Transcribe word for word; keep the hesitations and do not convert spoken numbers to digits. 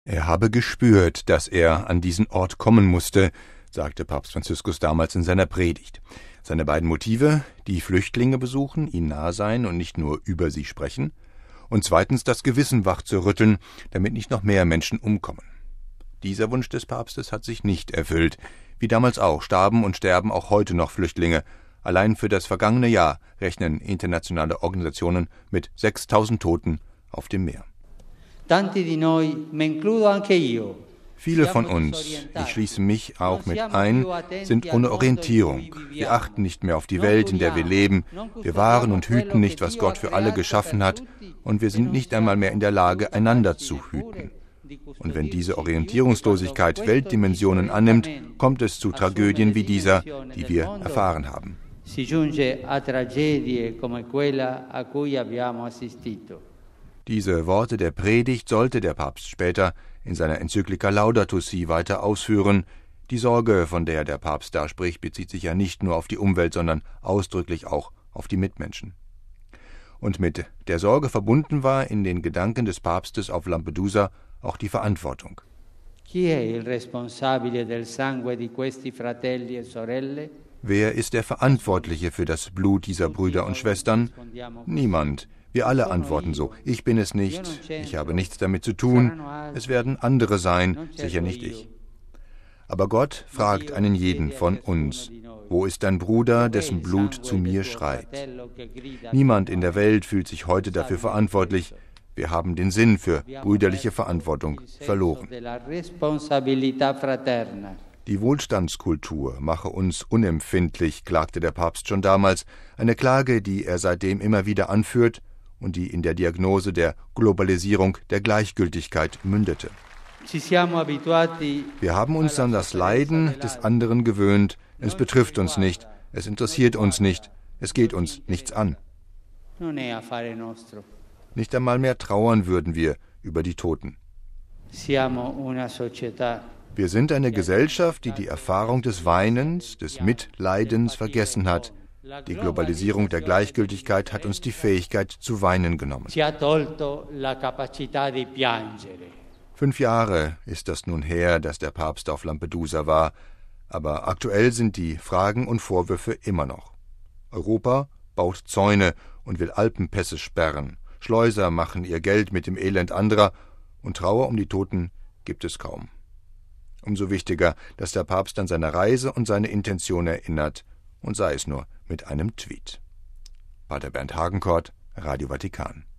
Er habe gespürt, dass er an diesen Ort kommen musste, sagte Papst Franziskus damals in seiner Predigt. Seine beiden Motive, die Flüchtlinge besuchen, ihnen nahe sein und nicht nur über sie sprechen, und zweitens das Gewissen wach zu rütteln, damit nicht noch mehr Menschen umkommen. Dieser Wunsch des Papstes hat sich nicht erfüllt. Wie damals auch starben und sterben auch heute noch Flüchtlinge. Allein für das vergangene Jahr rechnen internationale Organisationen mit sechstausend Toten auf dem Meer. Viele von uns, ich schließe mich auch mit ein, sind ohne Orientierung. Wir achten nicht mehr auf die Welt, in der wir leben. Wir wahren und hüten nicht, was Gott für alle geschaffen hat. Und wir sind nicht einmal mehr in der Lage, einander zu hüten. Und wenn diese Orientierungslosigkeit Weltdimensionen annimmt, kommt es zu Tragödien wie dieser, die wir erfahren haben. Diese Worte der Predigt sollte der Papst später in seiner Enzyklika Laudato Si weiter ausführen. Die Sorge, von der der Papst da spricht, bezieht sich ja nicht nur auf die Umwelt, sondern ausdrücklich auch auf die Mitmenschen. Und mit der Sorge verbunden war in den Gedanken des Papstes auf Lampedusa auch die Verantwortung. Wer ist der Verantwortliche für das Blut dieser Brüder und Schwestern? Niemand. Wir alle antworten so. Ich bin es nicht, ich habe nichts damit zu tun, es werden andere sein, sicher nicht ich. Aber Gott fragt einen jeden von uns: Wo ist dein Bruder, dessen Blut zu mir schreit? Niemand in der Welt fühlt sich heute dafür verantwortlich. Wir haben den Sinn für brüderliche Verantwortung verloren. Die Wohlstandskultur mache uns unempfindlich, klagte der Papst schon damals, eine Klage, die er seitdem immer wieder anführt und die in der Diagnose der Globalisierung der Gleichgültigkeit mündete. Wir haben uns an das Leiden des anderen gewöhnt, es betrifft uns nicht, es interessiert uns nicht, es geht uns nichts an. Nicht einmal mehr trauern würden wir über die Toten. Wir sind eine Gesellschaft, die die Erfahrung des Weinens, des Mitleidens vergessen hat. Die Globalisierung der Gleichgültigkeit hat uns die Fähigkeit zu weinen genommen. Fünf Jahre ist das nun her, dass der Papst auf Lampedusa war, aber aktuell sind die Fragen und Vorwürfe immer noch. Europa baut Zäune und will Alpenpässe sperren. Schleuser machen ihr Geld mit dem Elend anderer und Trauer um die Toten gibt es kaum. Umso wichtiger, dass der Papst an seine Reise und seine Intention erinnert, und sei es nur mit einem Tweet. Pater Bernd Hagenkort, Radio Vatikan.